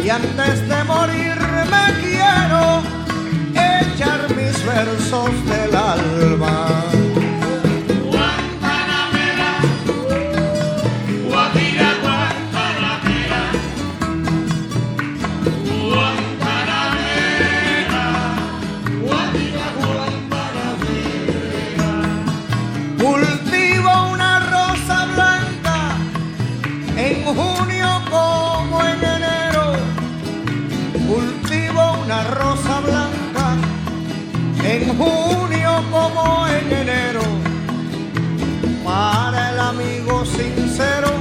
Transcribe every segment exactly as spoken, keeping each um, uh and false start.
y antes de morirme quiero echar mis versos del alma. Guantanamera, Guajira, Guantanamera, Guantanamera, Guajira, Guantanamera. Cultivo una rosa blanca en junio como en enero. Cultivo una rosa blanca en junio como en enero, para el amigo sincero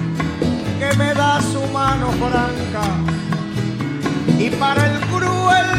que me da su mano franca, y para el cruel